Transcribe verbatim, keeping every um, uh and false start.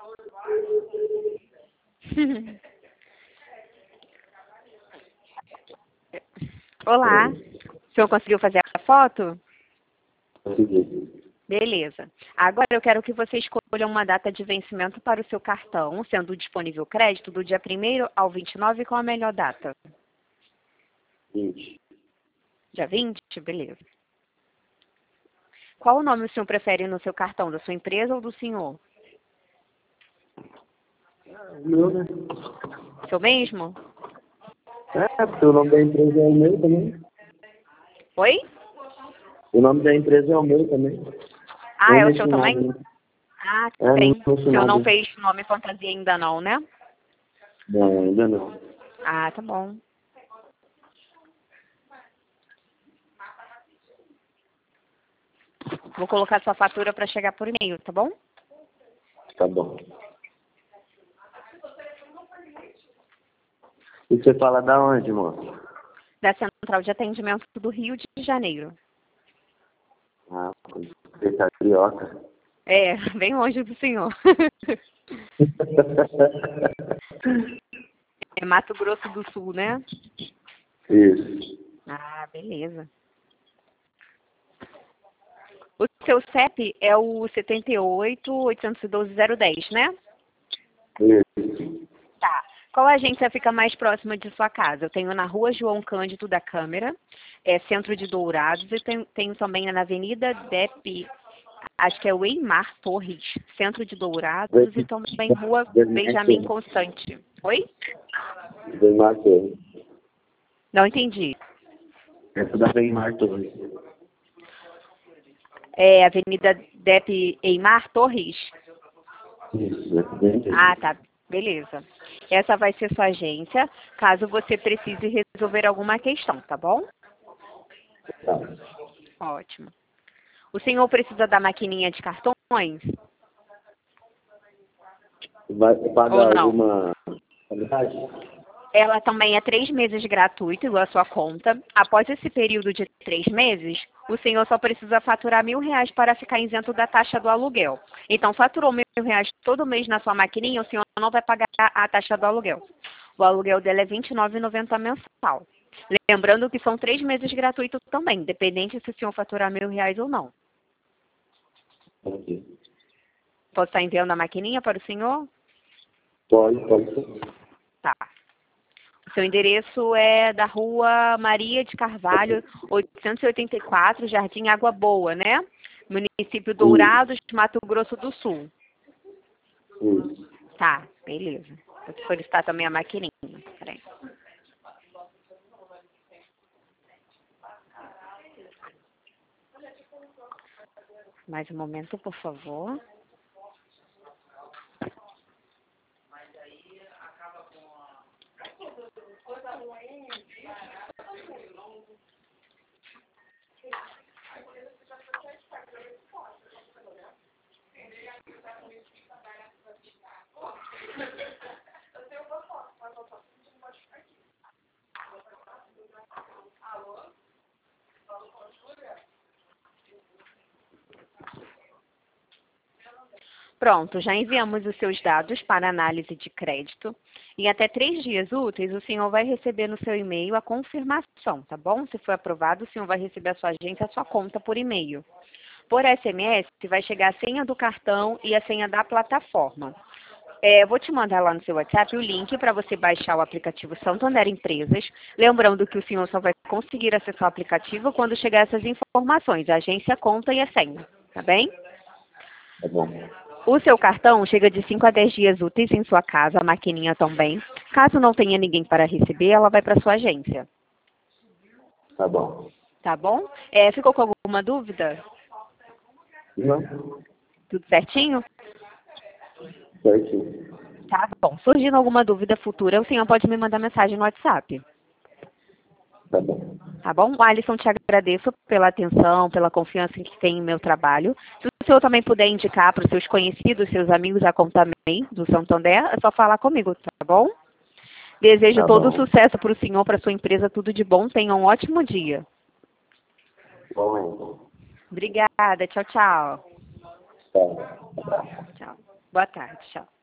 Olá. O senhor conseguiu fazer a foto? Consegui. Beleza. Agora eu quero que você escolha uma data de vencimento para o seu cartão, sendo disponível crédito do dia primeiro ao vinte e nove, com a melhor data. vinte. Dia vinte? Beleza. Qual o nome o senhor prefere no seu cartão, da sua empresa ou do senhor? O meu, né? Seu mesmo? É, porque o nome da empresa é o meu também. Oi? O nome da empresa é o meu também. Ah, é Não o seu mexi também? nada, né? Ah, É, tem. não O mexi senhor não nada. fez nome fantasia ainda não, né? Não, ainda não. Ah, tá bom. Vou colocar sua fatura para chegar por e-mail, tá bom? Tá bom. E você fala da onde, moço? Da Central de Atendimento do Rio de Janeiro. Ah, você tá carioca. É, bem longe do senhor. É Mato Grosso do Sul, né? Isso. Ah, beleza. O seu C E P é o setenta e oito, oitocentos e doze, zero dez, né? Isso. Tá. Qual agência fica mais próxima de sua casa? Eu tenho na rua João Cândido da Câmara, é Centro de Dourados, e tenho, tenho também na Avenida Dep, acho que é o Eimar Torres, Centro de Dourados, e também Rua Benjamin Constante. Oi? Weimar Torres. Não entendi. Essa da Weimar Torres. É Avenida Dep Eimar Torres? Isso, é bem. Ah, tá. Beleza. Essa vai ser sua agência, caso você precise resolver alguma questão, tá bom? Tá. Ótimo. O senhor precisa da maquininha de cartões? Vai pagar Ou não? alguma qualidade? Ela também é três meses gratuito, igual a sua conta. Após esse período de três meses, o senhor só precisa faturar mil reais para ficar isento da taxa do aluguel. Então, faturou mil reais todo mês na sua maquininha, o senhor não vai pagar a taxa do aluguel. O aluguel dela é vinte e nove reais e noventa centavos mensal. Lembrando que são três meses gratuitos também, independente se o senhor faturar mil reais ou não. Ok. Posso estar enviando a maquininha para o senhor? Pode, pode ser. Tá. O seu endereço é da Rua Maria de Carvalho, oitocentos e oitenta e quatro, Jardim Água Boa, né? Município Dourados, Mato Grosso do Sul. Isso. Tá, beleza. Vou te solicitar também a maquininha. Peraí. Mais um momento, por favor. Pronto, já enviamos os seus dados para análise de crédito. Em até três dias úteis, o senhor vai receber no seu e-mail a confirmação, tá bom? Se for aprovado, o senhor vai receber a sua agência, a sua conta por e-mail. Por S M S, vai chegar a senha do cartão e a senha da plataforma. É, eu vou te mandar lá no seu WhatsApp o link para você baixar o aplicativo Santander Empresas. Lembrando que o senhor só vai conseguir acessar o aplicativo quando chegar essas informações, a agência, a conta e a senha, tá bem? Tá bom. O seu cartão chega de cinco a dez dias úteis em sua casa, a maquininha também. Caso não tenha ninguém para receber, ela vai para sua agência. Tá bom. Tá bom? É, ficou com alguma dúvida? Não? Tudo certinho? Certinho. Tá bom. Surgindo alguma dúvida futura, o senhor pode me mandar mensagem no WhatsApp. Tá bom. Tá bom? Alisson, te agradeço pela atenção, pela confiança que tem em meu trabalho. Se o senhor também puder indicar para os seus conhecidos, seus amigos, a conta também do Santander, é só falar comigo, tá bom? Desejo Tá todo bom. sucesso para o senhor, para a sua empresa, tudo de bom. Tenha um ótimo dia. Bom, Obrigada. Tchau, tchau. tá. Tchau. Boa tarde, tchau.